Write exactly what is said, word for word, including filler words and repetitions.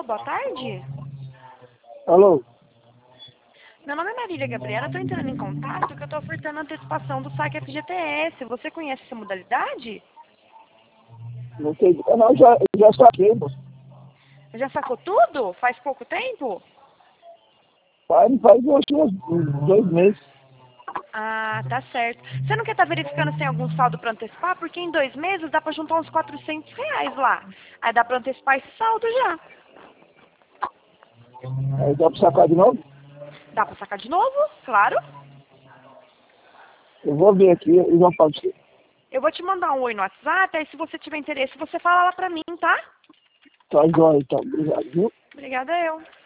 boa tarde. Alô? Meu nome é Marília Gabriela, estou entrando em contato porque eu estou ofertando antecipação do saque F G T S. Você conhece essa modalidade? Não sei. Eu não, já, já saquei, moço. Já sacou tudo? Faz pouco tempo? Faz, faz uns, uns dois meses. Ah, tá certo. Você não quer estar verificando se tem algum saldo para antecipar? Porque em dois meses dá para juntar uns quatrocentos reais lá. Aí dá para antecipar esse saldo já. Aí dá pra sacar de novo? Dá para sacar de novo? Claro. Eu vou ver aqui e já pode ser. Eu vou te mandar um oi no WhatsApp, aí se você tiver interesse, você fala lá pra mim, tá? Tá jóia, então. Obrigado, viu? Obrigada eu.